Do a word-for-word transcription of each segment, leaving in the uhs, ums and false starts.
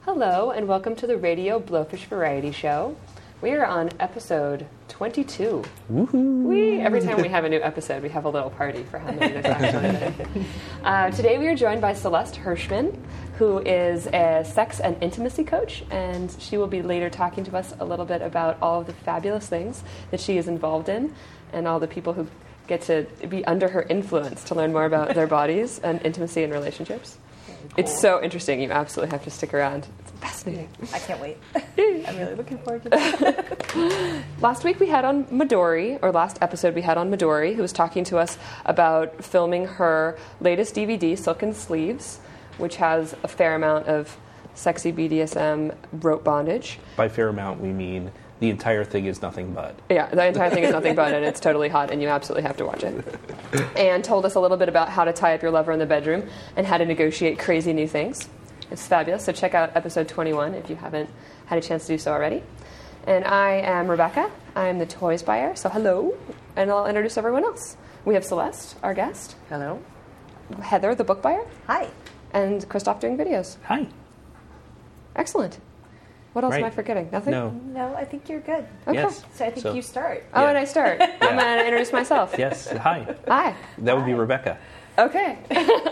Hello, and welcome to the Radio Blowfish Variety Show. We are on episode twenty-two. Woohoo! We, every time we have a new episode, we have a little party for how many there's actually. uh, today we are joined by Celeste Hirschman, who is a sex and intimacy coach, and she will be later talking to us a little bit about all of the fabulous things that she is involved in and all the people who get to be under her influence to learn more about their bodies and intimacy and relationships. Cool. It's so interesting. You absolutely have to stick around. It's fascinating. I can't wait. I'm really looking forward to it. Last week we had on Midori, or last episode we had on Midori, who was talking to us about filming her latest D V D, Silken Sleeves, which has a fair amount of sexy B D S M rope bondage. By fair amount, we mean the entire thing is nothing but. Yeah, the entire thing is nothing but, and it's totally hot, and you absolutely have to watch it. And told us a little bit about how to tie up your lover in the bedroom and how to negotiate crazy new things. It's fabulous, so check out episode twenty-one if you haven't had a chance to do so already. And I am Rebecca. I'm the toys buyer, so hello, and I'll introduce everyone else. We have Celeste, our guest. Hello. Heather, the book buyer. Hi. And Christoph doing videos. Hi. Excellent. What else right. am I forgetting? Nothing? No. No, I think you're good. Okay. Yes. So I think So- you start. Oh, Yeah. and I start. Yeah. I'm going to introduce myself. Yes. Hi. Hi. That would be Rebecca. Okay.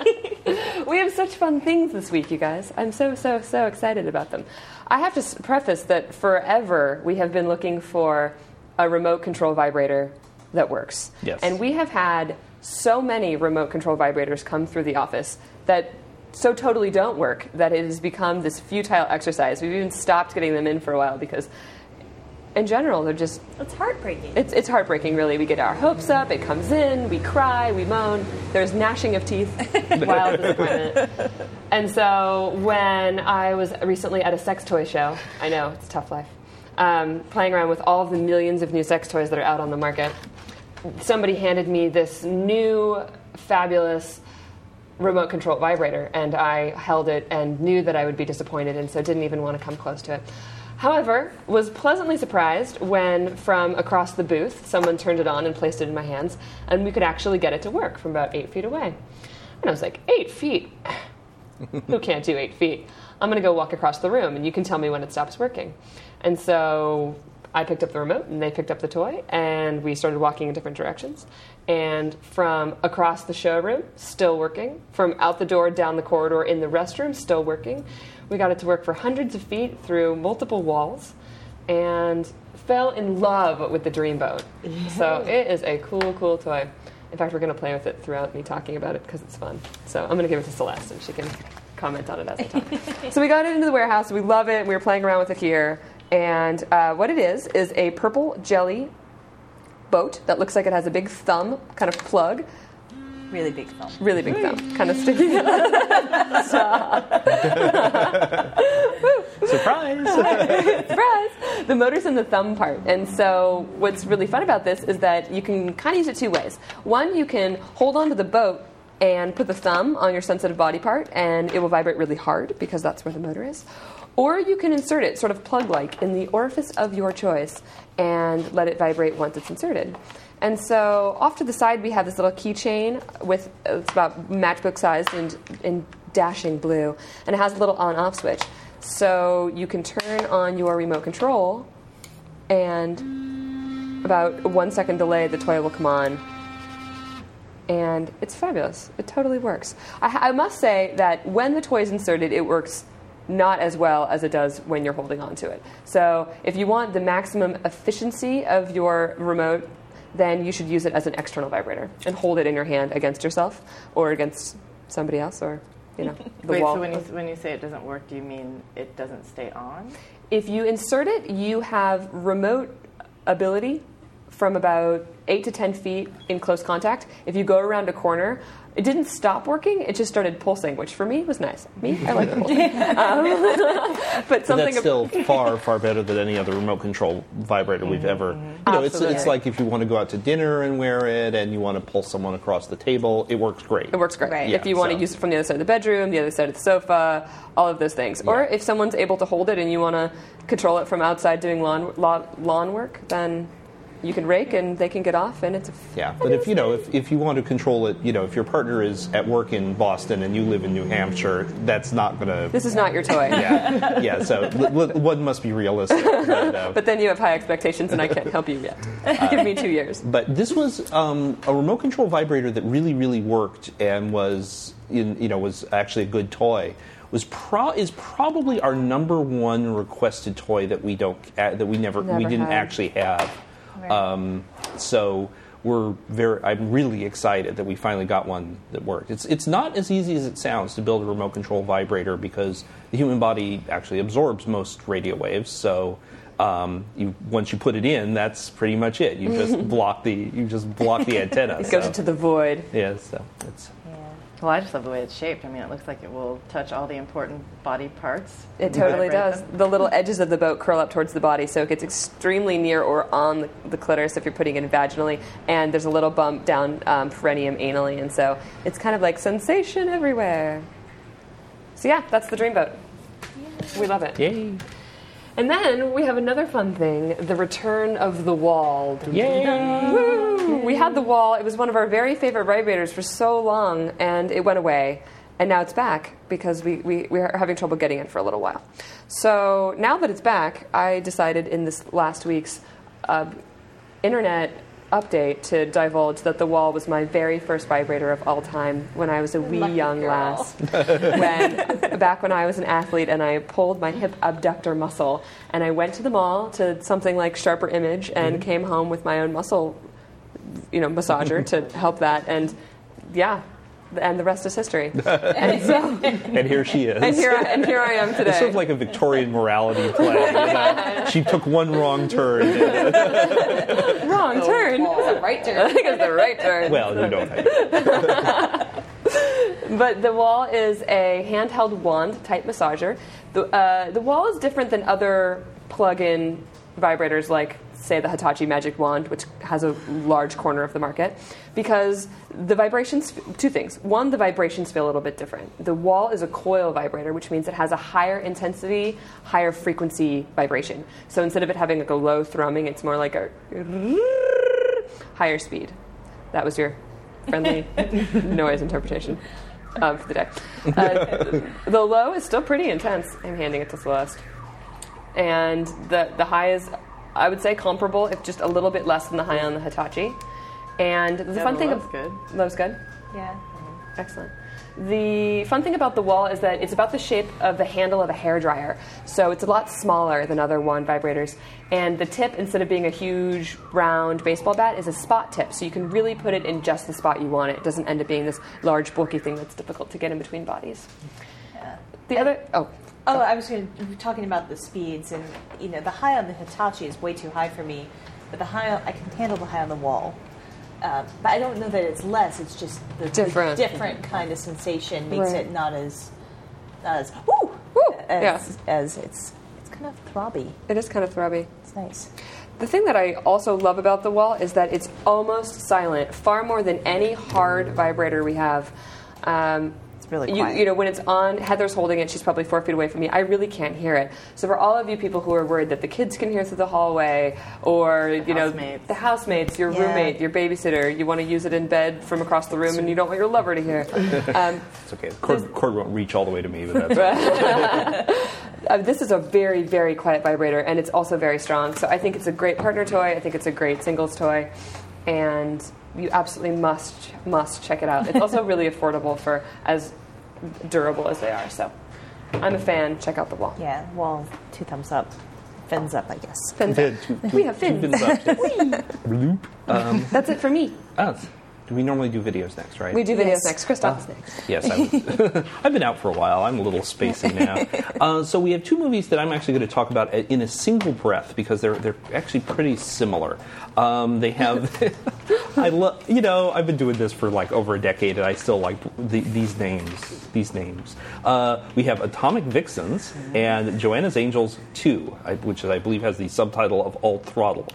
We have such fun things this week, you guys. I'm so, so, so excited about them. I have to s- preface that forever we have been looking for a remote control vibrator that works. Yes. And we have had so many remote control vibrators come through the office that so totally don't work that it has become this futile exercise. We've even stopped getting them in for a while because in general they're just It's heartbreaking. It's, it's heartbreaking, really. We get our hopes up, it comes in, we cry, we moan. There's gnashing of teeth, wild disappointment. And so when I was recently at a sex toy show, I know, it's a tough life, um, playing around with all of the millions of new sex toys that are out on the market, somebody handed me this new, fabulous remote control vibrator, and I held it and knew that I would be disappointed, and so didn't even want to come close to it. However, was pleasantly surprised when from across the booth someone turned it on and placed it in my hands, and we could actually get it to work from about eight feet away. And I was like, eight feet? Who can't do eight feet? I'm going to go walk across the room, and you can tell me when it stops working. And so I picked up the remote, and they picked up the toy, and we started walking in different directions. And from across the showroom, still working. From out the door, down the corridor, in the restroom, still working. We got it to work for hundreds of feet through multiple walls, and fell in love with the Dreamboat. Yeah. So it is a cool, cool toy. In fact, we're going to play with it throughout me talking about it because it's fun. So I'm going to give it to Celeste, and she can comment on it as I talk. So we got it into the warehouse. We love it. We were playing around with it here. And uh, what it is is a purple jelly boat that looks like it has a big thumb kind of plug. Really big thumb. Really big thumb. Kind of sticky. Surprise! Surprise! The motor's in the thumb part. And so what's really fun about this is that you can kind of use it two ways. One, you can hold onto the boat and put the thumb on your sensitive body part, and it will vibrate really hard because that's where the motor is. Or you can insert it, sort of plug-like, in the orifice of your choice and let it vibrate once it's inserted. And so off to the side, we have this little keychain with, it's about matchbook sized and in dashing blue, and it has a little on-off switch. So you can turn on your remote control, and about a one second delay, the toy will come on. And it's fabulous. It totally works. I, I must say that when the toy is inserted, it works not as well as it does when you're holding on to it. So if you want the maximum efficiency of your remote, then you should use it as an external vibrator and hold it in your hand against yourself or against somebody else, or you know, the Wait, wall. so when you, when you say it doesn't work, do you mean it doesn't stay on? If you insert it, you have remote ability from about eight to ten feet in close contact. If you go around a corner, it didn't stop working, it just started pulsing, which for me was nice. Me, I like the pulsing. um, but But something that's still far, far better than any other remote control vibrator we've ever. You know, it's Absolutely. it's like if you want to go out to dinner and wear it, and you want to pull someone across the table, it works great. It works great. Right. If Yeah, you want to so- use it from the other side of the bedroom, the other side of the sofa, all of those things. Or Yeah. if someone's able to hold it and you want to control it from outside doing lawn lawn, lawn work, then You can rake and they can get off, and it's a f- Yeah, but if you know, if, if you want to control it, you know, if your partner is at work in Boston and you live in New Hampshire, that's not going to. This is not your toy. Yeah, yeah. So l- l- one must be realistic. But, uh, But then you have high expectations, and I can't help you yet. Give me two years. But this was um, a remote control vibrator that really, really worked and was, in, you know, was actually a good toy. Was pro- is probably our number one requested toy that we don't uh, that we never, Never we didn't had. actually have. Right. Um, so we're very. I'm really excited that we finally got one that worked. It's it's not as easy as it sounds to build a remote control vibrator because the human body actually absorbs most radio waves. So. Um, you once you put it in, that's pretty much it. You just block the you just block the antenna. It goes so. into the void. Yeah, so it's Yeah. Well, I just love the way it's shaped. I mean, it looks like it will touch all the important body parts. It totally Vibrate does. them. The little edges of the boat curl up towards the body, so it gets extremely near or on the, the clitoris if you're putting it in vaginally. And there's a little bump down um, perineum anally, and so it's kind of like sensation everywhere. So yeah, that's the Dreamboat. We love it. yay, And then we have another fun thing, the return of the wall. yay. Woo! We had the wall. It was one of our very favorite vibrators for so long, and it went away. And now it's back because we, we, we are having trouble getting it for a little while. So now that it's back, I decided in this last week's uh, internet update to divulge that the wall was my very first vibrator of all time when I was a wee Lucky young girl. lass. when back when I was an athlete and I pulled my hip abductor muscle and I went to the mall to something like Sharper Image and Mm-hmm. came home with my own muscle, you know, massager to help that, and yeah, and the rest is history. And so, And here she is. and here I, and here I am today. It's sort of like a Victorian morality play. You know? She took one wrong turn. and- wrong turn. Right I turn. think it's the right turn. well, you don't. Have But the wall is a handheld wand type massager. The, uh, the wall is different than other plug-in vibrators like, say, the Hitachi Magic Wand, which has a large corner of the market, because the vibrations, two things. One, the vibrations feel a little bit different. The wall is a coil vibrator, which means it has a higher intensity, higher frequency vibration. So instead of it having like a low thrumming, it's more like a higher speed. That was your friendly noise interpretation um, for the day. Uh, the low is still pretty intense. I'm handing it to Celeste. And the, the high is, I would say, comparable, if just a little bit less than the high on the Hitachi. And the Yeah, fun the thing low's of good. low's good. Yeah. Excellent. The fun thing about the wall is that it's about the shape of the handle of a hairdryer. So it's a lot smaller than other wand vibrators. And the tip, instead of being a huge round baseball bat, is a spot tip. So you can really put it in just the spot you want it. It doesn't end up being this large, bulky thing that's difficult to get in between bodies. Yeah. The other, oh, Oh, I was going to, talking about the speeds, and you know, the high on the Hitachi is way too high for me, but the high on, I can handle the high on the wall. Uh, but I don't know that it's less. It's just the Different. the different kind of sensation makes Right. it not as not as woo, Woo, as, yeah. as it's it's kind of throbby. it is kind of throbby. It's nice. The thing that I also love about the wall is that it's almost silent, far more than any hard vibrator we have. Um, It's really you, quiet. you know, when it's on, Heather's holding it. She's probably four feet away from me. I really can't hear it. So for all of you people who are worried that the kids can hear through the hallway, or you know, housemates. the housemates, your Yeah. roommate, your babysitter, you want to use it in bed from across the room, and you don't want your lover to hear. Um, It's okay. The cord, cord won't reach all the way to me, but that's Uh, this is a very, very quiet vibrator, and it's also very strong. So I think it's a great partner toy. I think it's a great singles toy, and you absolutely must, must check it out. It's also really affordable for as durable as they are. So I'm a fan. Check out the wall. Yeah. Well, two thumbs up, fins up, I guess. Fins. Two- two- We have two fins. up. Bloop. Um, That's it for me. oh, do we normally do videos next, right? We do videos Yes. next. Christoph is next. Yes, I'm, I've been out for a while. I'm a little spacey now. Uh, so we have two movies that I'm actually going to talk about in a single breath because they're they're actually pretty similar. Um, they have, I love, you know, I've been doing this for like over a decade, and I still like the, these names. These names. Uh, we have Atomic Vixens and Joanna's Angels two, I, which I believe has the subtitle of All Throttle.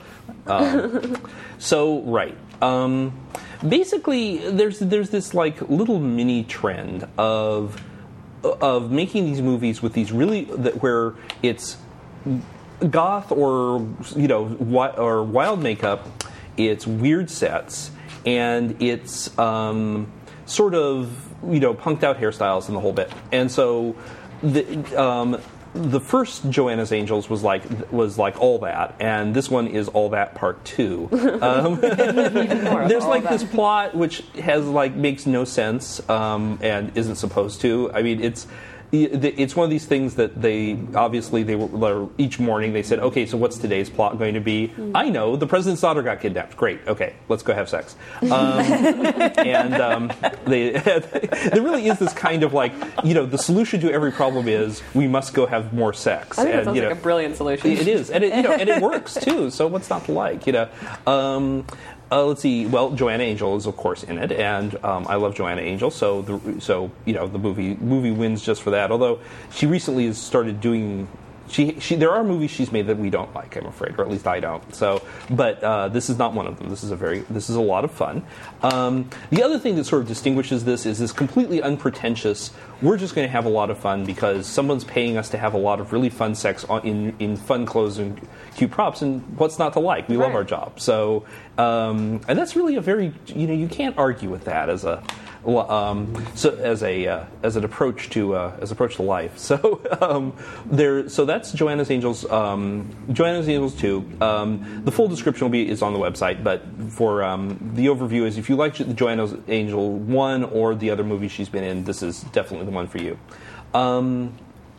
Um, so right. Um, basically, there's there's this like little mini trend of of making these movies with these really that where it's goth or you know wi- or wild makeup. It's weird sets, and it's um, sort of you know punked out hairstyles and the whole bit. And so the um, the first Joanna's Angels was like was like all that, and this one is all that part two. Um, there's like this plot which has like makes no sense um, and isn't supposed to. I mean, it's. It's one of these things that they obviously they were each morning they said, okay, so what's today's plot going to be? Mm. I know, the president's daughter got kidnapped. Great, okay, let's go have sex. Um, and um, they, there really is this kind of like, you know, the solution to every problem is we must go have more sex. I think and, that sounds you like know, a brilliant solution. It is, and it, you know, and it works too. So what's not to like? You know. Um, Uh, let's see. Well, Joanna Angel is of course in it, and um, I love Joanna Angel. So, the, so you know, the movie movie wins just for that. Although she recently has started doing. She, she, there are movies she's made that we don't like, I'm afraid, or at least I don't. So, but uh, this is not one of them. This is a very, this is a lot of fun. Um, the other thing that sort of distinguishes this is this completely unpretentious. We're just going to have a lot of fun because someone's paying us to have a lot of really fun sex on, in in fun clothes and cute props. And what's not to like? We right. love our job. So, um, and that's really a very, you know, you can't argue with that as a. Um, so as a uh, as an approach to uh, as approach to life. So um, there. So that's Joanna's Angels. Um, Joanna's Angels two. Um, the full description will be is on the website. But for um, the overview is if you like the Joanna's Angel one or the other movies she's been in, this is definitely the one for you. Um,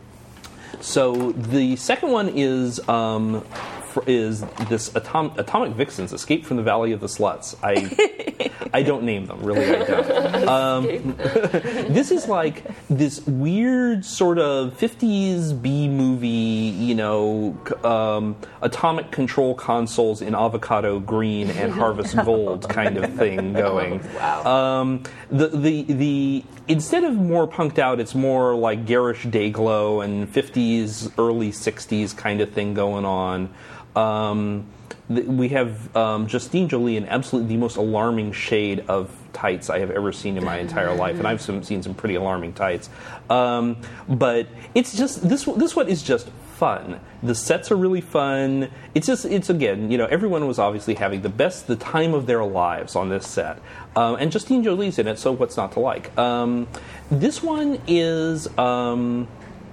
so the second one is. Um, is this Atom- Atomic Vixens, Escape from the Valley of the Sluts. I I don't name them, really I don't. Um, this is like this weird sort of fifties B-movie, you know, um, atomic control consoles in avocado green and harvest gold kind of thing going. Wow. Um, the, the, the, instead of more punked out, it's more like garish day-glow and fifties, early sixties kind of thing going on. Um, th- we have um, Justine Jolie in absolutely the most alarming shade of tights I have ever seen in my entire life, and I've some, seen some pretty alarming tights. Um, but it's just this. This one is just fun. The sets are really fun. It's just it's again, you know, everyone was obviously having the best, the time of their lives on this set, um, and Justine Jolie's in it. So what's not to like? Um, this one is. Um,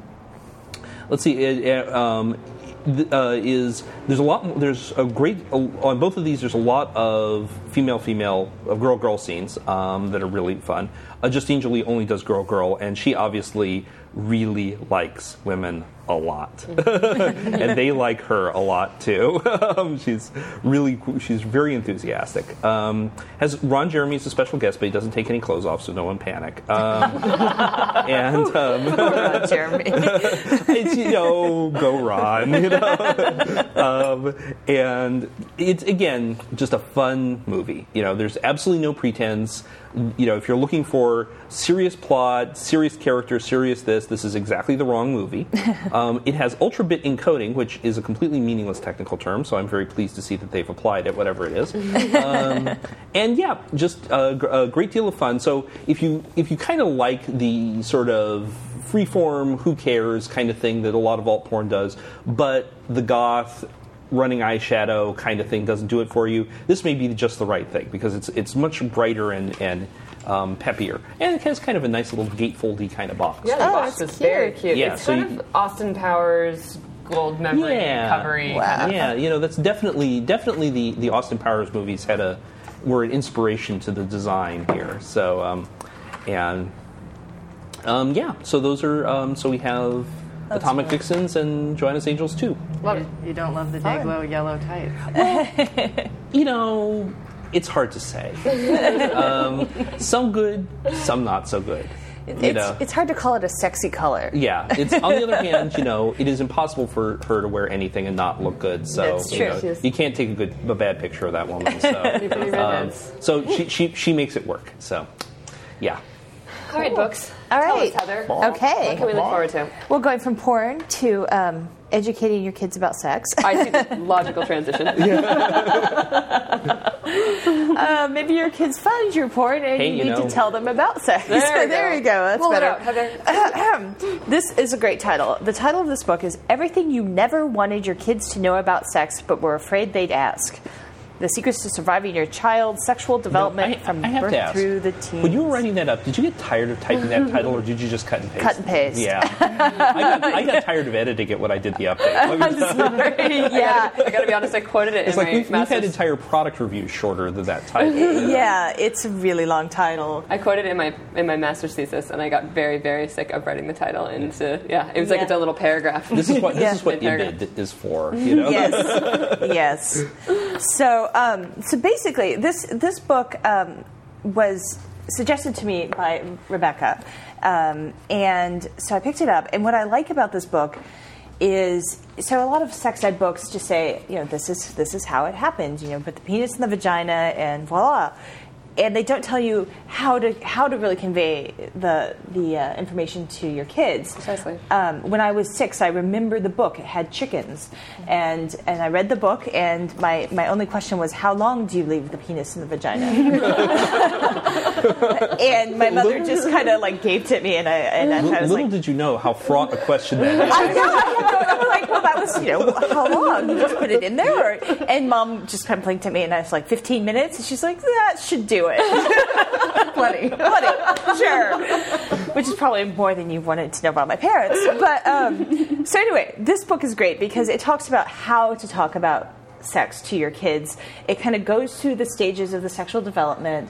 let's see. It, it, um, Uh, is there's a lot there's a great on both of these there's a lot of female female of girl girl scenes um, that are really fun. uh, Justine Jolie only does girl girl, and she obviously really likes women a lot and they like her a lot too. um, she's really she's very enthusiastic. Um, has Ron Jeremy as a special guest, but he doesn't take any clothes off, so no one panic. Um, and um, Ron Jeremy. it's, you know, go Ron, you know. um, and it's again just a fun movie. You know, there's absolutely no pretense. You know, if you're looking for serious plot, serious character, serious this, this is exactly the wrong movie. Um, it has ultra-bit encoding, which is a completely meaningless technical term, so I'm very pleased to see that they've applied it, whatever it is. Um, and yeah, just a, a great deal of fun. So if you if you kind of like the sort of freeform, who cares kind of thing that a lot of alt porn does, but the goth running eyeshadow kind of thing doesn't do it for you, this may be just the right thing because it's it's much brighter and and um, peppier, and it has kind of a nice little gatefoldy kind of box. Yeah, the Oh, box it's is very cute. cute. Yeah, it's so kind you- of Austin Powers gold memory Yeah. covery. Wow. Yeah, you know, that's definitely definitely the, the Austin Powers movies had a were an inspiration to the design here. So um, and um, yeah, so those are um, so we have That's Atomic cool. Vixens and Joanna's Angels too. Love You, it. you don't love the Fun. day glow yellow tights. You know, it's hard to say. um, some good, some not so good. You It's, know. it's hard to call it a sexy color. Yeah, it's on the other hand, you know, it is impossible for her to wear anything and not look good. So That's you true. know, Yes. you can't take a good, a bad picture of that woman. So, Pretty um, redheads. so she, she she makes it work. So, yeah. All right, books. All Tell right. us, Heather. Okay. What can we look forward to? Well, going from porn to um, educating your kids about sex. I see the logical transition. uh, maybe your kids find your porn and Hey, you you need know. to tell them about sex. There you there go. you go. That's Pull it better. out, Heather. Ahem. This is a great title. The title of this book is Everything You Never Wanted Your Kids to Know About Sex But Were Afraid They'd Ask. The Secrets to Surviving Your Child's Sexual Development I- from I have Birth to ask, through the Teens. When you were writing that up, did you get tired of typing that title, or did you just cut and paste? Cut and paste. Yeah. I got, I got tired of editing it when I did the update. I'm sorry. Yeah. I gotta be honest, I quoted it It's in like my we've, we've had master's. entire product reviews shorter than that title. Yeah, it's a really long title. I quoted it in my in my master's thesis, and I got very, very sick of writing the title into yeah. It was like Yeah. its own little paragraph. This is what this Yeah. is what Paragraph. IBID is for. You know. Yes, yes. So, um, so basically, this this book um, was suggested to me by Rebecca, um, and so I picked it up. And what I like about this book is, so a lot of sex ed books just say, you know, this is this is how it happened. You know, put the penis in the vagina, and voila. And they don't tell you how to how to really convey the the uh, information to your kids. Precisely. Um, when I was six, I remember the book. It had chickens, and and I read the book. And my, my only question was, how long do you leave the penis in the vagina? And my mother just kind of like gaped at me, and I and I, I was Little like, did you know how fraught a question that is. I know. I had no- I was like, well, that was, you know, how long? You just put it in there? Or, and Mom just kind of blinked at me, and I was like, fifteen minutes? And she's like, that should do it. Plenty. Plenty. Sure. Which is probably more than you wanted to know about my parents. But, um, so anyway, this book is great because it talks about how to talk about sex to your kids. It kind of goes through the stages of the sexual development,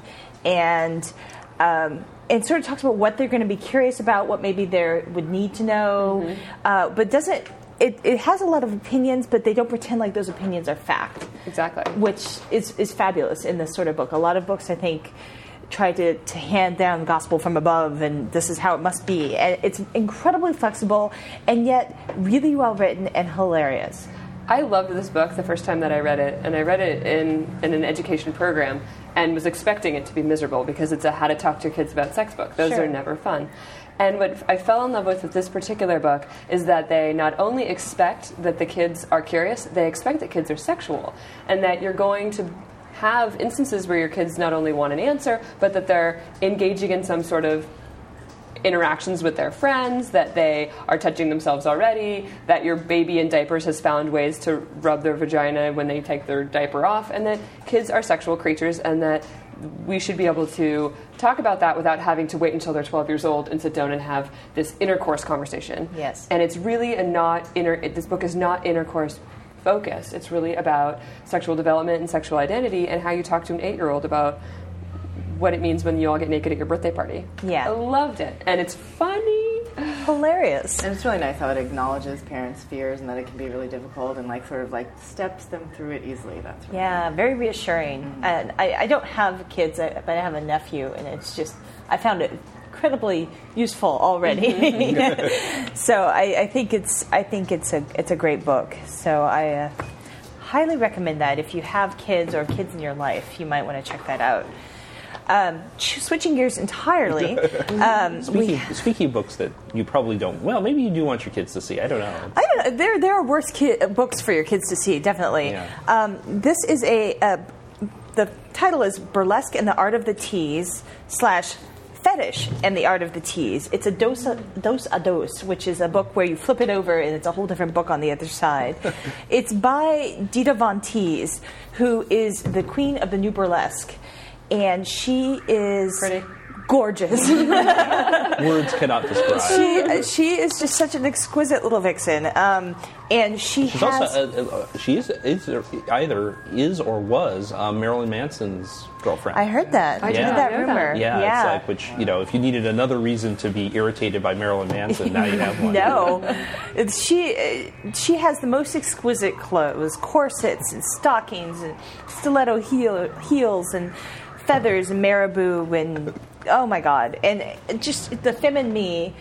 and um, and sort of talks about what they're going to be curious about, what maybe they would need to know, mm-hmm. uh, but doesn't. It, it has a lot of opinions, but they don't pretend like those opinions are fact. Exactly. Which is, is fabulous in this sort of book. A lot of books, I think, try to, to hand down gospel from above, and this is how it must be. And it's incredibly flexible, and yet really well written and hilarious. I loved this book the first time that I read it, and I read it in, in an education program and was expecting it to be miserable because it's a how to talk to your kids about sex book. Those Sure. are never fun. And what I fell in love with with this particular book is that they not only expect that the kids are curious, they expect that kids are sexual, and that you're going to have instances where your kids not only want an answer, but that they're engaging in some sort of interactions with their friends, that they are touching themselves already, that your baby in diapers has found ways to rub their vagina when they take their diaper off, and that kids are sexual creatures, and that we should be able to talk about that without having to wait until they're twelve years old and sit down and have this intercourse conversation. Yes. And it's really a not inter. It, this book is not intercourse focused. It's really about sexual development and sexual identity and how you talk to an eight-year-old about what it means when you all get naked at your birthday party. Yeah. I loved it. And it's funny. Hilarious. And it's really nice how it acknowledges parents' fears and that it can be really difficult and like sort of like steps them through it easily. That's really Yeah, very reassuring. Mm-hmm. And I, I don't have kids, but I have a nephew, and it's just, I found it incredibly useful already. Mm-hmm. So I, I think it's I think it's a it's a great book. So I uh, highly recommend that. If you have kids or kids in your life, you might want to check that out. Um, switching gears entirely. Um, Speaking, we, speaking of books that you probably don't, well, maybe you do want your kids to see. I don't know. I don't know. There, there are worse ki- books for your kids to see, definitely. Yeah. Um, this is a, uh, the title is Burlesque and the Art of the Tease slash Fetish and the Art of the Tease. It's a dos a, dos a dos, which is a book where you flip it over and it's a whole different book on the other side. It's by Dita Von Teese, who is the queen of the new burlesque. And she is Pretty. gorgeous. Words cannot describe. she she is just such an exquisite little vixen, um, and she She's has. also uh, uh, she is, is either is or was uh, Marilyn Manson's girlfriend. I heard that. I Yeah. heard that I know that. rumor. yeah, yeah. it's like which you know, if you needed another reason to be irritated by Marilyn Manson, now you have one. No, It's- she uh, she has the most exquisite clothes, corsets and stockings and stiletto heel, heels and feathers and marabou and oh my god, and just the femme in me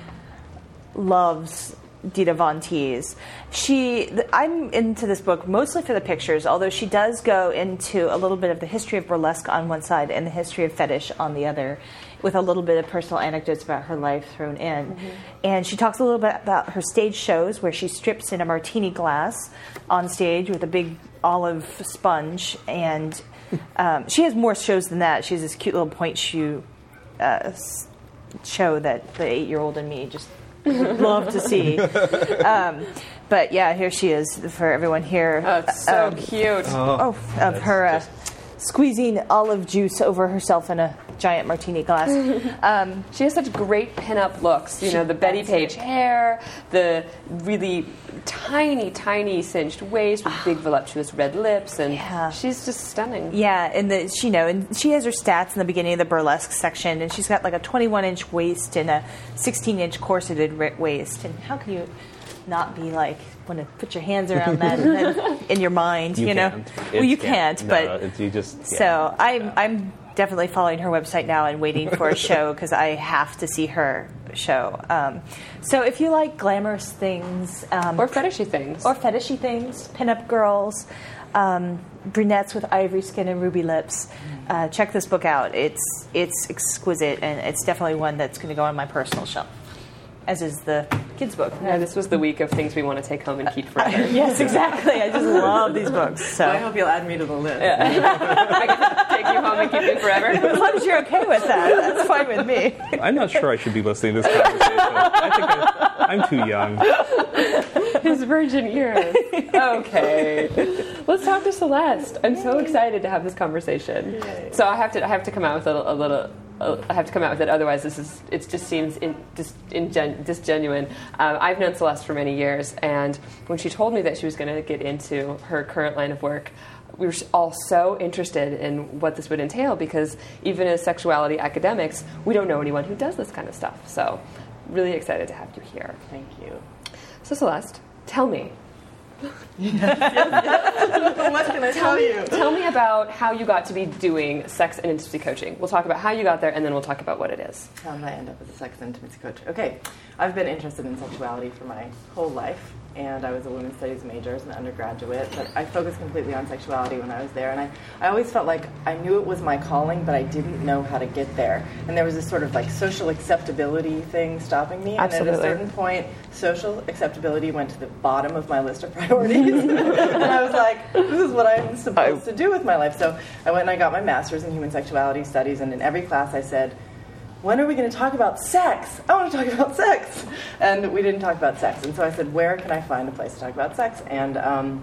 loves Dita Von Teese. She, I'm into this book mostly for the pictures, although she does go into a little bit of the history of burlesque on one side and the history of fetish on the other. with a little bit of personal anecdotes about her life thrown in. Mm-hmm. And she talks a little bit about her stage shows where she strips in a martini glass on stage with a big olive sponge. And um, she has more shows than that. She has this cute little point shoe uh, show that the eight-year-old in me just would love to see. Um, but yeah, here she is for everyone here. Oh, it's so um, cute. Oh, of her uh, squeezing olive juice over herself in a giant martini glass. Um, she has such great pin-up looks. You know, the Betty Page hair, the really tiny, tiny cinched waist with big voluptuous red lips, and yeah. she's just stunning. Yeah, and the, she, you know, and she has her stats in the beginning of the burlesque section, and she's got like a twenty-one inch waist and a sixteen inch corseted waist. And how can you not be like, want to put your hands around that and then in your mind, you, you know? Can't. Well, you can't, can't, no, but it's, you just. Yeah. So I'm, I'm definitely following her website now and waiting for a show because I have to see her show. Um, so if you like glamorous things, um, or fetishy things, or fetishy things, pinup girls, um, brunettes with ivory skin and ruby lips, uh, check this book out. It's it's exquisite, and it's definitely one that's going to go on my personal shelf, as is the kids' book. Yeah, this was the week of things we want to take home and keep forever. Yes, exactly. I just love these books. So I hope you'll add me to the list. Yeah. I get to take you home and keep it forever. As long as you're okay with that, that's fine with me. I'm not sure I should be listening to this conversation. I think I, I'm too young. His virgin ears. Okay, let's talk to Celeste. I'm so excited to have this conversation. Yay. So I have to, I have to come out with a, a little. I have to come out with it. Otherwise, this is it. Just seems in, just ingen, disgenuine. Um, I've known Celeste for many years, and when she told me that she was going to get into her current line of work, we were all so interested in what this would entail. Because even as sexuality academics, we don't know anyone who does this kind of stuff. So, really excited to have you here. Thank you. So, Celeste, tell me. Yes, yes. What can I tell, tell you? Tell me about how you got to be doing sex and intimacy coaching. We'll talk about how you got there, and then we'll talk about what it is. How did I end up as a sex and intimacy coach? Okay, I've been interested in sexuality for my whole life, and I was a women's studies major as an undergraduate, but I focused completely on sexuality when I was there, and I, I always felt like I knew it was my calling, but I didn't know how to get there. And there was this sort of like social acceptability thing stopping me, Absolutely. And at a certain point, social acceptability went to the bottom of my list of priorities, and I was like, this is what I'm supposed to do with my life. So I went and I got my master's in human sexuality studies, and in every class I said, when are we going to talk about sex? I want to talk about sex. And we didn't talk about sex. And so I said, where can I find a place to talk about sex? And um,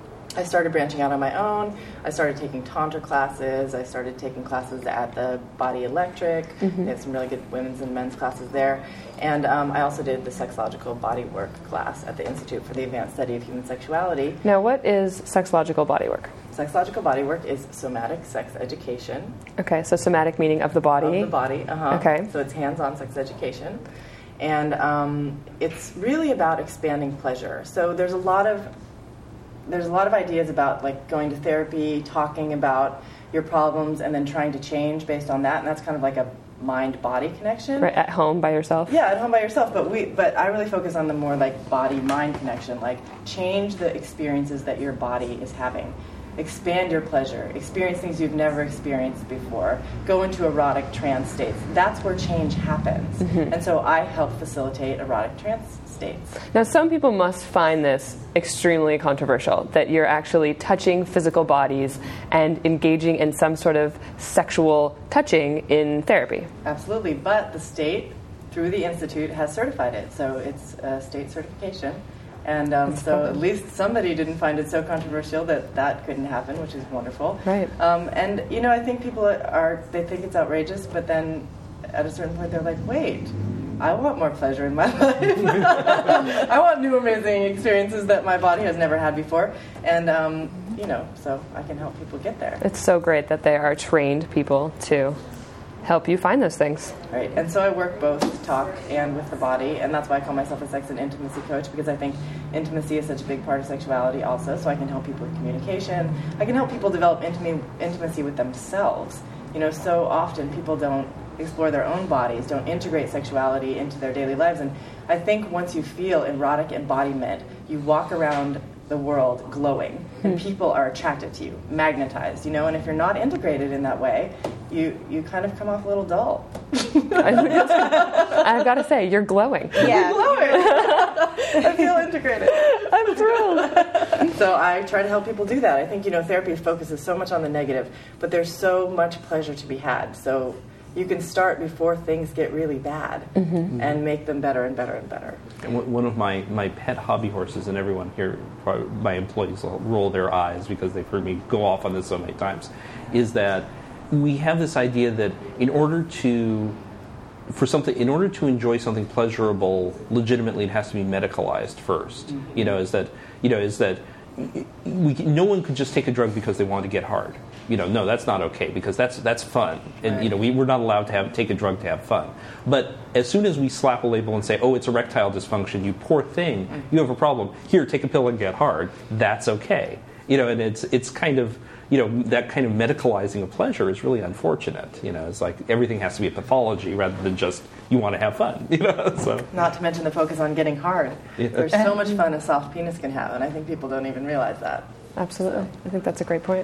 I started branching out on my own. I started taking Tantra classes. I started taking classes at the Body Electric. Mm-hmm. They have some really good women's and men's classes there. And um, I also did the Sexological Bodywork class at the Institute for the Advanced Study of Human Sexuality. Now, what is sexological bodywork? Sexological bodywork is somatic sex education. Okay, so somatic meaning of the body. Of the body, uh-huh. Okay. So it's hands-on sex education. And um, it's really about expanding pleasure. So there's a lot of there's a lot of ideas about like going to therapy, talking about your problems, and then trying to change based on that. And that's kind of like a mind-body connection. Right, at home by yourself? Yeah, at home by yourself. But we, but I really focus on the more like body-mind connection. Like change the experiences that your body is having. Expand your pleasure. Experience things you've never experienced before. Go into erotic trance states. That's where change happens. Mm-hmm. And so I help facilitate erotic trance states. Now, some people must find this extremely controversial, that you're actually touching physical bodies and engaging in some sort of sexual touching in therapy. Absolutely. But the state, through the Institute, has certified it. So it's a state certification. And um, so at least somebody didn't find it so controversial that that couldn't happen, which is wonderful. Right. Um, and, you know, I think people are, they think it's outrageous, but then at a certain point they're like, wait, I want more pleasure in my life. I want new amazing experiences that my body has never had before. And, um, you know, so I can help people get there. It's so great that they are trained people to help you find those things. Right, and so I work both talk and with the body, and that's why I call myself a sex and intimacy coach, because I think intimacy is such a big part of sexuality also, so I can help people with communication. I can help people develop intimacy, intimacy with themselves. You know, so often people don't explore their own bodies, don't integrate sexuality into their daily lives, and I think once you feel erotic embodiment, you walk around the world glowing, and people are attracted to you, magnetized, you know, and if you're not integrated in that way, you, you kind of come off a little dull. I've got to say, you're glowing. Yeah. Glowing. I feel integrated. I'm thrilled. So I try to help people do that. I think, you know, therapy focuses so much on the negative, but there's so much pleasure to be had. So you can start before things get really bad mm-hmm. and make them better and better and better. And w- one of my, my pet hobby horses, and everyone here, probably my employees will roll their eyes because they've heard me go off on this so many times, is that we have this idea that in order to for something, in order to enjoy something pleasurable, legitimately, it has to be medicalized first. Mm-hmm. You know, is that you know is that we no one could just take a drug because they want to get hard. You know, no, that's not okay because that's that's fun, and right. you know we we're not allowed to have take a drug to have fun. But as soon as we slap a label and say, oh, it's erectile dysfunction, you poor thing, mm-hmm. you have a problem. Here, take a pill and get hard. That's okay. You know, and it's it's kind of. You know, that kind of medicalizing of pleasure is really unfortunate. You know, it's like everything has to be a pathology rather than just you want to have fun. You know, so. Not to mention the focus on getting hard. Yeah. There's so much fun a soft penis can have, and I think people don't even realize that. Absolutely. I think that's a great point.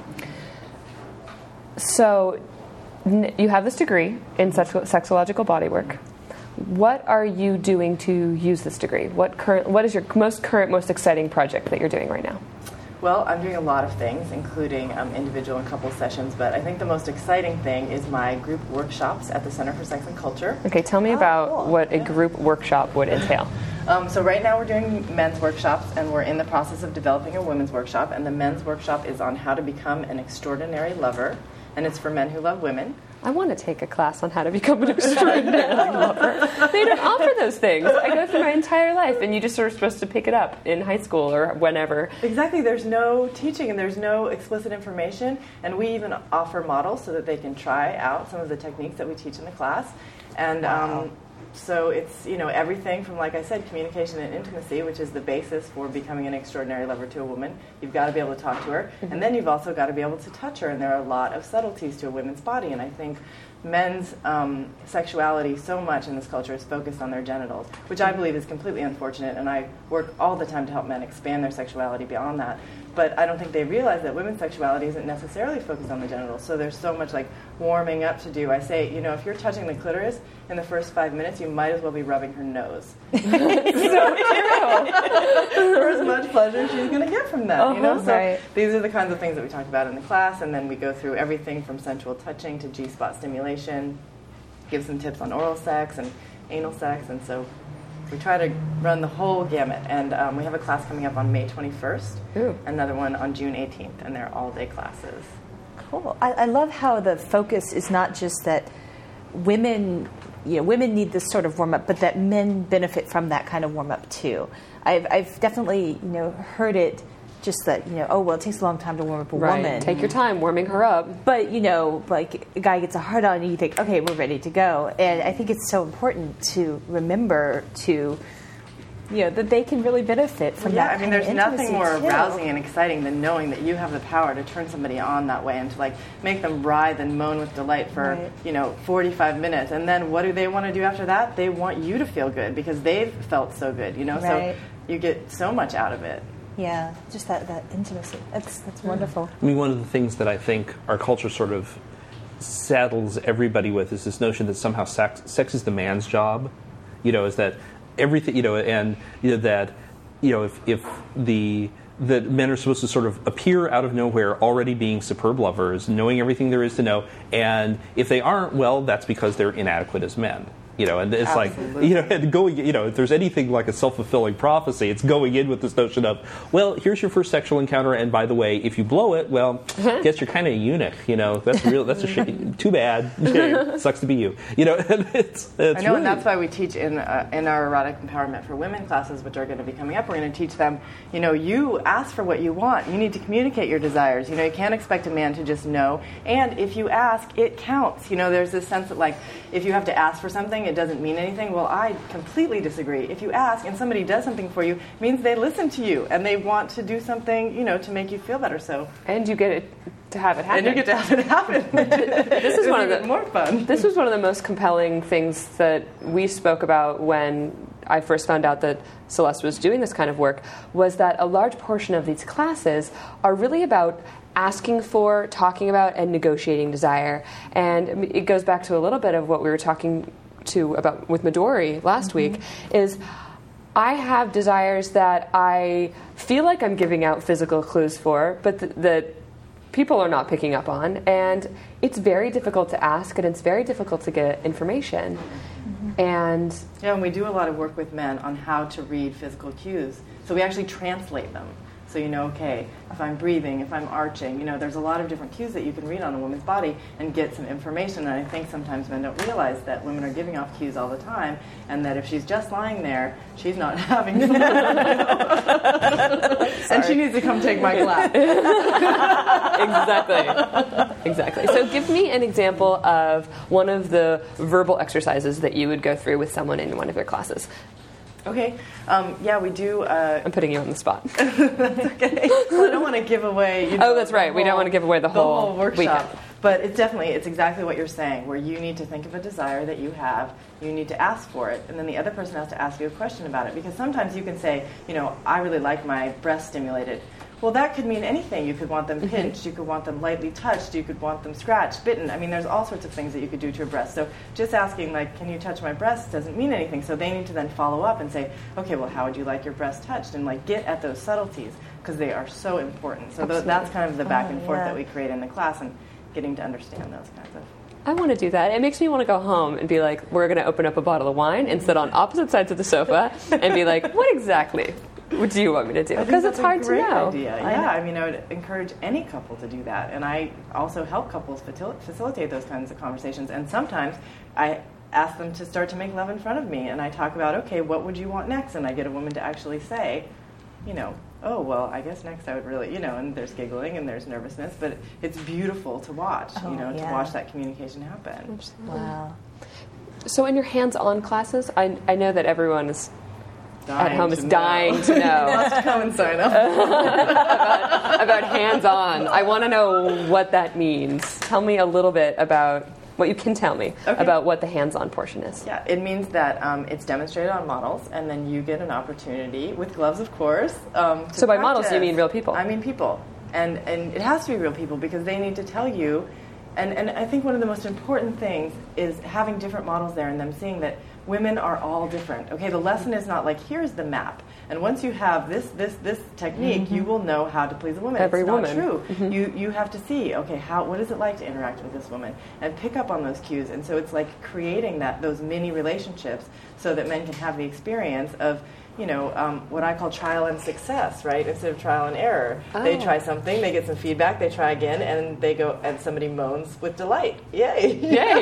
So, n- you have this degree in sex- sexological bodywork. What are you doing to use this degree? What current? What is your most current, most exciting project that you're doing right now? Well, I'm doing a lot of things, including um, individual and couple sessions, but I think the most exciting thing is my group workshops at the Center for Sex and Culture. Okay, tell me oh, about cool. what a yeah. group workshop would entail. Um, so right now we're doing men's workshops, and we're in the process of developing a women's workshop, and the men's workshop is on how to become an extraordinary lover, and it's for men who love women. I want to take a class on how to become an extraordinary lover. They don't offer those things. I go through my entire life, and you just are supposed to pick it up in high school or whenever. Exactly. There's no teaching, and there's no explicit information, and we even offer models so that they can try out some of the techniques that we teach in the class. And wow. um, so it's, you know, everything from, like I said, communication and intimacy, which is the basis for becoming an extraordinary lover to a woman. You've got to be able to talk to her, mm-hmm. and then you've also got to be able to touch her, and there are a lot of subtleties to a woman's body, and I think men's um, sexuality so much in this culture is focused on their genitals, which I believe is completely unfortunate, and I work all the time to help men expand their sexuality beyond that. But I don't think they realize that women's sexuality isn't necessarily focused on the genitals, so there's so much like warming up to do. I say, you know, if you're touching the clitoris in the first five minutes, you might as well be rubbing her nose. So true. For as much pleasure she's going to get from that, uh-huh, you know? So right. these are the kinds of things that we talk about in the class, and then we go through everything from sensual touching to G-spot stimulation, give some tips on oral sex and anal sex, and so we try to run the whole gamut. And um, we have a class coming up on May twenty-first, Ooh. Another one on June eighteenth, and they're all-day classes. Cool. I, I love how the focus is not just that women, you know, women need this sort of warm-up, but that men benefit from that kind of warm-up too. I've, I've definitely, you know, heard it just that, you know, oh, well, it takes a long time to warm up a right. woman. Take your time warming her up. But, you know, like a guy gets a hard on and you think, okay, we're ready to go. And I think it's so important to remember to, you know, that they can really benefit from yeah, that. I mean, kind there's of nothing more too. arousing and exciting than knowing that you have the power to turn somebody on that way and to like make them writhe and moan with delight for right. you know forty-five minutes, and then what do they want to do after that? They want you to feel good because they've felt so good, you know. Right. So you get so much out of it. Yeah, just that, that intimacy. That's that's wonderful. I mean, one of the things that I think our culture sort of saddles everybody with is this notion that somehow sex, sex is the man's job. You know, is that everything, you know, and you know that, you know, if if the that men are supposed to sort of appear out of nowhere already being superb lovers, knowing everything there is to know, and if they aren't, well, that's because they're inadequate as men. You know, and it's Absolutely. like, you know, and going, you know, if there's anything like a self-fulfilling prophecy, it's going in with this notion of, well, here's your first sexual encounter, and by the way, if you blow it, well, guess you're kind of a eunuch, you know, that's real, that's a shame. Too bad. Shame. Sucks to be you. You know, and it's, it's I know, really, and that's why we teach in uh, in our erotic empowerment for women classes, which are going to be coming up. We're going to teach them, you know, you ask for what you want. You need to communicate your desires. You know, you can't expect a man to just know. And if you ask, it counts. You know, there's this sense that, like, if you have to ask for something, it doesn't mean anything. Well, I completely disagree. If you ask and somebody does something for you, it means they listen to you and they want to do something, you know, to make you feel better. So, and you get it to have it happen. and you get to have it happen. This is one of the more fun. This was one of the most compelling things that we spoke about when I first found out that Celeste was doing this kind of work was that a large portion of these classes are really about asking for, talking about, and negotiating desire. And it goes back to a little bit of what we were talking to about with Midori last mm-hmm. week, is I have desires that I feel like I'm giving out physical clues for, but th- that people are not picking up on. And it's very difficult to ask, and it's very difficult to get information. Mm-hmm. And yeah, and we do a lot of work with men on how to read physical cues. So we actually translate them. So you know, okay, if I'm breathing, if I'm arching, you know, there's a lot of different cues that you can read on a woman's body and get some information. And I think sometimes men don't realize that women are giving off cues all the time, and that if she's just lying there, she's not having fun. And she needs to come take my class. Exactly. Exactly. So give me an example of one of the verbal exercises that you would go through with someone in one of your classes. Okay. Um, yeah, we do. Uh, I'm putting you on the spot. That's okay. Well, I don't want to give away. You know, oh, that's right. Whole, we don't want to give away the whole, the whole workshop. Weekend. But it's definitely, it's exactly what you're saying, where you need to think of a desire that you have, you need to ask for it, and then the other person has to ask you a question about it. Because sometimes you can say, you know, I really like my breast stimulated. Well, that could mean anything. You could want them pinched, you could want them lightly touched, you could want them scratched, bitten. I mean, there's all sorts of things that you could do to a breast. So just asking, like, can you touch my breast doesn't mean anything. So they need to then follow up and say, okay, well, how would you like your breast touched? And, like, get at those subtleties, because they are so important. So th- that's kind of the back and forth oh, yeah. that we create in the class, and getting to understand those kinds of... I want to do that. It makes me want to go home and be like, we're going to open up a bottle of wine and sit on opposite sides of the sofa and be like, what exactly what do you want me to do? Because it's hard to know. Idea. Yeah, I mean, I would encourage any couple to do that. And I also help couples facil- facilitate those kinds of conversations. And sometimes I ask them to start to make love in front of me. And I talk about, okay, what would you want next? And I get a woman to actually say, you know, oh, well, I guess next I would really, you know, and there's giggling and there's nervousness. But it's beautiful to watch, oh, you know, yeah. to watch that communication happen. Wow. So in your hands-on classes, I, I know that everyone is... Dying at home is to dying know. to know. Must come and sign up. about, about hands-on. I want to know what that means. Tell me a little bit about what you can tell me okay. about what the hands-on portion is. Yeah, it means that um, it's demonstrated on models, and then you get an opportunity, with gloves, of course. Um, to so by practice. models, you mean real people? I mean people. And, and it has to be real people, because they need to tell you. And, and I think one of the most important things is having different models there and them seeing that women are all different. Okay, the lesson is not like, here's the map. And once you have this, this, this technique, mm-hmm. you will know how to please a woman. Every it's woman. not true. Mm-hmm. You you have to see, okay, how what is it like to interact with this woman? And pick up on those cues. And so it's like creating that those mini relationships so that men can have the experience of, you know, um, what I call trial and success, right? Instead of trial and error. Oh. They try something, they get some feedback, they try again, and they go, and somebody moans with delight. Yay! Yay!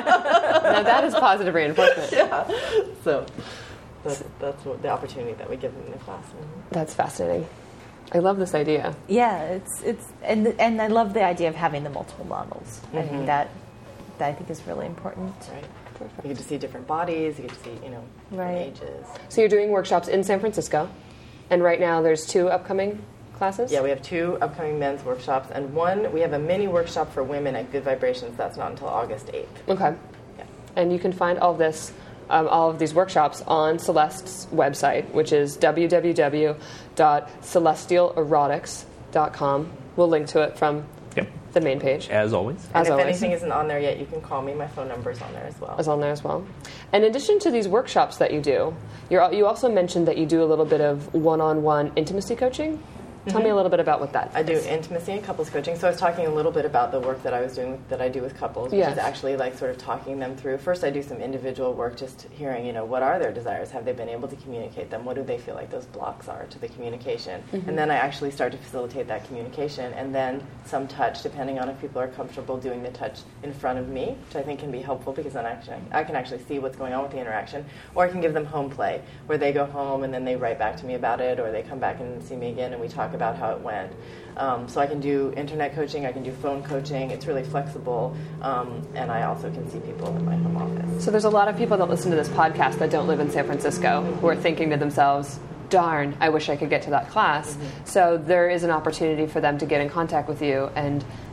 Now that is positive reinforcement. Yeah. So that's, that's what the opportunity that we give them in the class. That's fascinating. I love this idea. Yeah, it's it's and and I love the idea of having the multiple models. Mm-hmm. I mean that that I think is really important. Right. Perfect. You get to see different bodies. You get to see, you know, right. ages. So you're doing workshops in San Francisco, and right now there's two upcoming classes? Yeah, we have two upcoming men's workshops, and one, we have a mini workshop for women at Good Vibrations. That's not until August eighth. Okay. Yeah. And you can find all of this, um, all of these workshops on Celeste's website, which is w w w dot celestial erotics dot com. We'll link to it from yep. the main page. As always. And As if always. anything isn't on there yet, you can call me. My phone number is on there as well. Is on there as well. In addition to these workshops that you do, you're, you also mentioned that you do a little bit of one-on-one intimacy coaching. Tell Mm-hmm. me a little bit about what that is. I do intimacy and couples coaching. So I was talking a little bit about the work that I was doing, that I do with couples, which Yes. is actually like sort of talking them through. First, I do some individual work, just hearing, you know, what are their desires? Have they been able to communicate them? What do they feel like those blocks are to the communication? Mm-hmm. And then I actually start to facilitate that communication, and then some touch, depending on if people are comfortable doing the touch in front of me, which I think can be helpful because then actually I can actually see what's going on with the interaction. Or I can give them home play, where they go home and then they write back to me about it, or they come back and see me again and we talk about how it went. Um, so I can do internet coaching, I can do phone coaching. It's really flexible, um, and I also can see people in my home office. So there's a lot of people that listen to this podcast that don't live in San Francisco who are thinking to themselves, darn, I wish I could get to that class. Mm-hmm. So there is an opportunity for them to get in contact with you and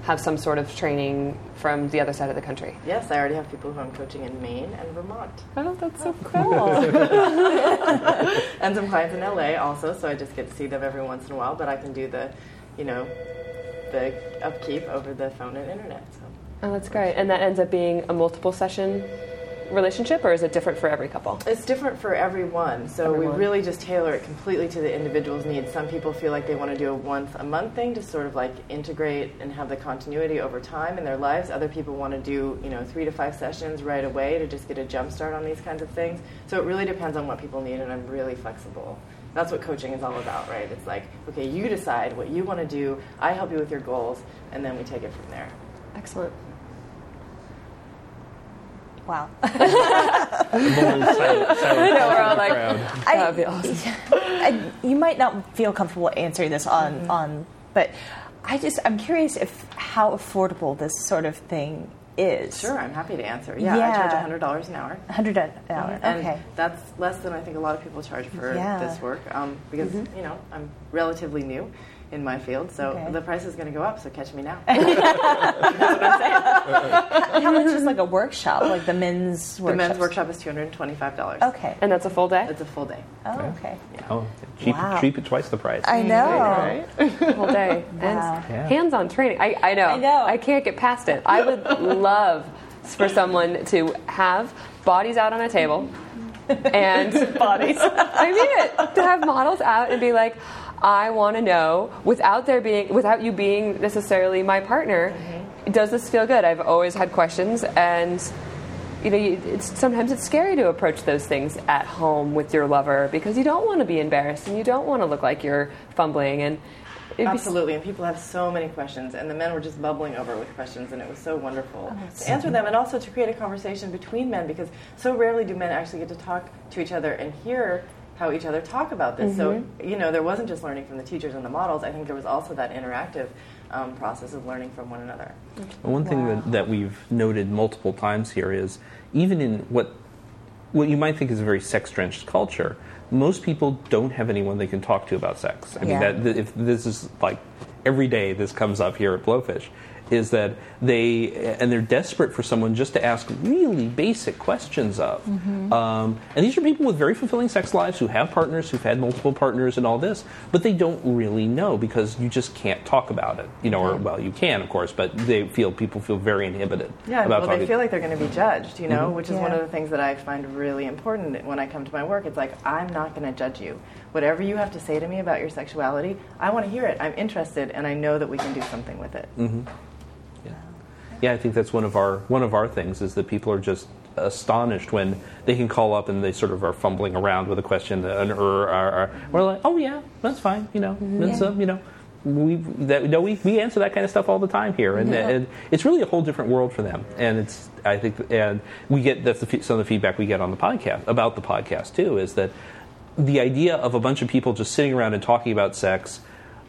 have some sort of training from the other side of the country? Yes, I already have people who I'm coaching in Maine and Vermont. Oh, that's so cool. And some clients in L A also, so I just get to see them every once in a while, but I can do the, you know, the upkeep over the phone and internet. So. Oh, that's great. And that ends up being a multiple session relationship, or is it different for every couple? It's different for everyone. So Everyone. we really just tailor it completely to the individual's needs. Some people feel like they want to do a once a month thing to sort of like integrate and have the continuity over time in their lives. Other people want to do, you know, three to five sessions right away to just get a jump start on these kinds of things. So it really depends on what people need, and I'm really flexible. That's what coaching is all about, right? It's like, okay, you decide what you want to do, I help you with your goals, and then we take it from there. Excellent. Wow. Silent, silent, I know, we're all like, crowd. that would be awesome. I, you might not feel comfortable answering this on, mm-hmm. on, but I just, I'm curious if how affordable this sort of thing is. Sure, I'm happy to answer. Yeah, yeah. I charge one hundred dollars an hour. one hundred dollars an hour, and okay. That's less than I think a lot of people charge for yeah. this work, um, because, mm-hmm. you know, I'm relatively new in my field, so okay. the price is going to go up, so catch me now. That's what I'm saying. How much is like a workshop, like the men's workshop? The men's workshop is two hundred twenty-five dollars. Okay. And that's a full day? It's a full day. Oh, okay. Yeah. Oh, cheap, Wow. cheap at twice the price. I know. Right? Whole day. Wow. And Yeah. hands-on training. I, I know. I know. I can't get past it. I would love for someone to have bodies out on a table and Bodies. I mean it. To have models out and be like, I want to know, without there being, without you being necessarily my partner, mm-hmm. does this feel good? I've always had questions, and you know, you, it's, sometimes it's scary to approach those things at home with your lover because you don't want to be embarrassed and you don't want to look like you're fumbling. And it'd Absolutely, and people have so many questions, and the men were just bubbling over with questions, and it was so wonderful Oh, to answer them, and also to create a conversation between men, because so rarely do men actually get to talk to each other and hear how each other talk about this. Mm-hmm. So, you know, there wasn't just learning from the teachers and the models. I think there was also that interactive um, process of learning from one another. One thing Wow. that, that we've noted multiple times here is even in what what you might think is a very sex-drenched culture, most people don't have anyone they can talk to about sex. I Yeah. mean, that if this is like every day this comes up here at Blowfish, is that they, and they're desperate for someone just to ask really basic questions of. Mm-hmm. Um, and these are people with very fulfilling sex lives who have partners, who've had multiple partners and all this, but they don't really know because you just can't talk about it. You know, or, well, you can, of course, but they feel, people feel very inhibited Yeah, about well, talking. they feel like they're going to be judged, you know, Mm-hmm. which is Yeah. one of the things that I find really important when I come to my work. It's like, I'm not going to judge you. Whatever you have to say to me about your sexuality, I want to hear it. I'm interested, and I know that we can do something with it. Mm-hmm. Yeah. yeah, I think that's one of our one of our things is that people are just astonished when they can call up and they sort of are fumbling around with a question, and or, or, or we're like, oh yeah, that's fine, you know, that's, uh, you know, we that no we we answer that kind of stuff all the time here, and, Yeah. and it's really a whole different world for them, and it's I think and we get that's the, fe- some of the feedback we get on the podcast about the podcast too is that the idea of a bunch of people just sitting around and talking about sex,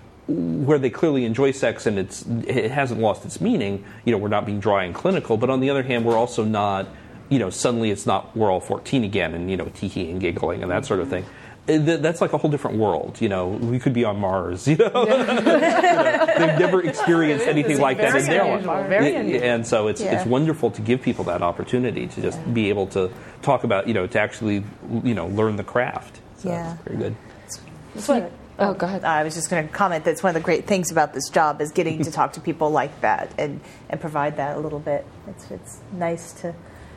where they clearly enjoy sex and it's it hasn't lost its meaning. You know, we're not being dry and clinical, but on the other hand, we're also not, you know, suddenly it's not we're all fourteen again and you know tee-hee and giggling and that sort of thing. That's like a whole different world. You know, we could be on Mars. You know, you know they've never experienced anything like that in their life, Very unusual. and so it's Yeah. it's wonderful to give people that opportunity to just Yeah. be able to talk about, you know, to actually, you know, learn the craft. So Yeah. it's very good. That's what- Oh, go ahead. I was just going to comment that's one of the great things about this job is getting to talk to people like that and, and provide that a little bit. It's it's nice to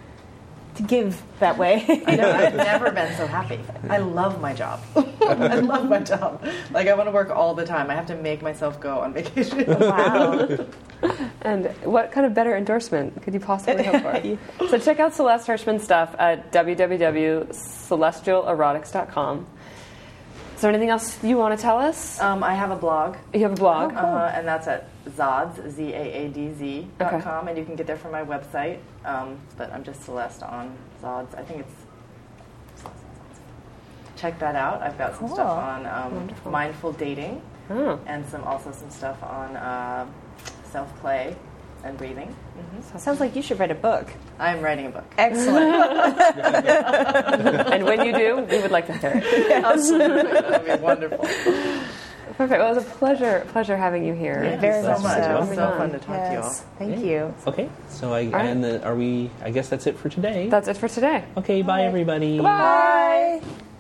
to give that way. I know, I've never been so happy. I love my job. I love my job. Like, I want to work all the time. I have to make myself go on vacation. Wow. And what kind of better endorsement could you possibly hope for? So check out Celeste Hirschman's stuff at w w w dot celestial erotics dot com. Is there anything else you want to tell us? Um, I have a blog, You have a blog? uh, and that's at Zods, Z A A D Z dot com, Okay. and you can get there from my website. Um, but I'm just Celeste on Zods. I think it's... Check that out. I've got some Cool. stuff on um, Wonderful. mindful dating, Oh. and some also some stuff on uh, self-play and breathing. hmm Sounds like you should write a book. I'm writing a book. Excellent. And when you do, we would like to hear it. Absolutely. That would be wonderful. Perfect. Well, it was a pleasure, pleasure having you here. Thank Very you so much much. so. It was so fun to talk to you all. Yes. Thank you. Okay, so I right. and the, are we? I guess that's it for today. That's it for today. Okay, bye everybody. Bye. Bye.